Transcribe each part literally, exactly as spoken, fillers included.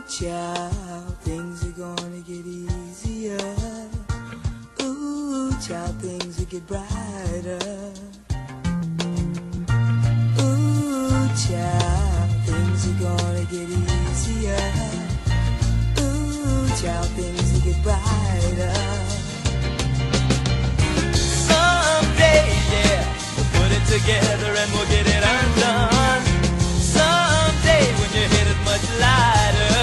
child, things are gonna get easier. Ooh, child, things will get brighter. Ooh, child, things are gonna get easier. Ooh, child, things will get brighter. Someday, yeah, we'll put it together and we'll get it undone. Someday when your head is much lighter.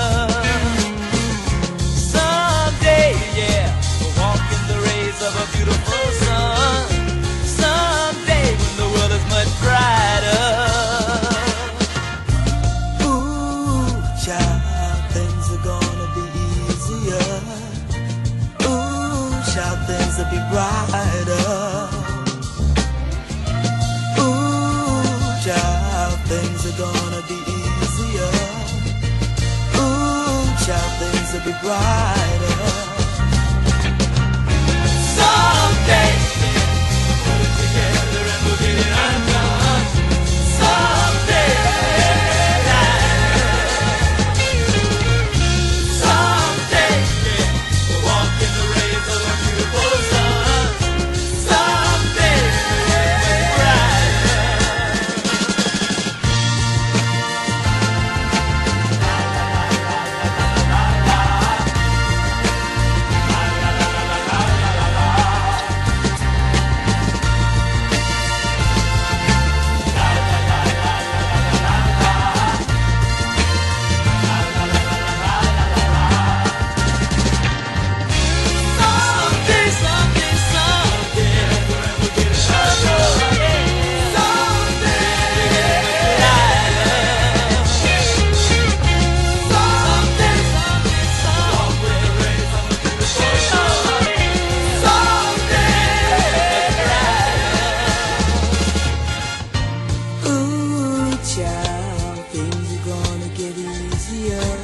Someday, yeah, we'll walk in the rays of a beautiful sun. Someday when the world is much brighter. Ooh, child, things are gonna be easier. Ooh, child, things will be brighter. Ooh, child, things are gonna be easier. Ooh, child, things will be brighter. Someday, put it together and we'll get it undone. Someday, someday, yeah, we'll walk in the rays of a beautiful sun. Someday, we'll be Ooh, child, things are gonna get easier.